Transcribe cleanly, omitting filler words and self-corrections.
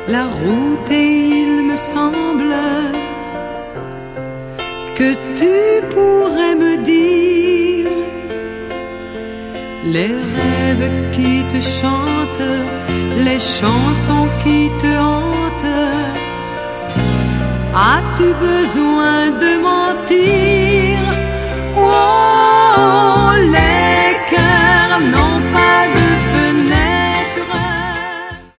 la route et il me semble que tu pourrais me dire les rêves qui te chantent, les chansons qui te hantent. As-tu besoin de mentir?